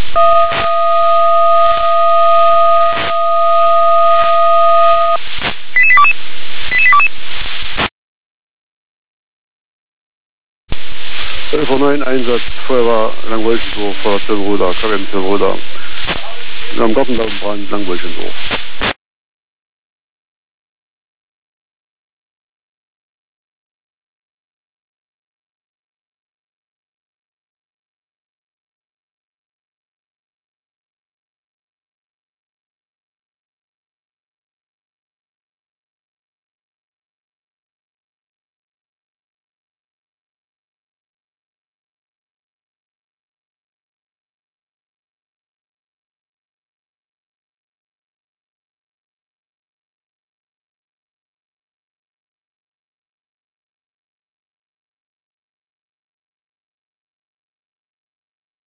Neuen Einsatz, Feuerwehr Langwolschendorf, Feuerwehr Zöllroda, KM Zöllroda. Am Gartenlaufbrand Langwolschendorf.